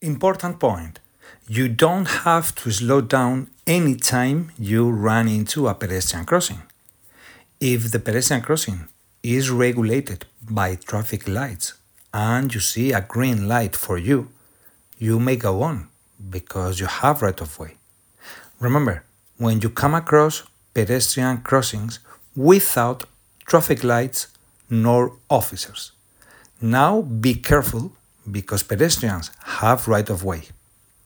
Important point. You don't have to slow down anytime you run into a pedestrian crossing. If the pedestrian crossing is regulated by traffic lights and you see a green light for you, you may go on because you have right of way. Remember, when you come across pedestrian crossings without traffic lights nor officers, now be careful because pedestrians have right of way.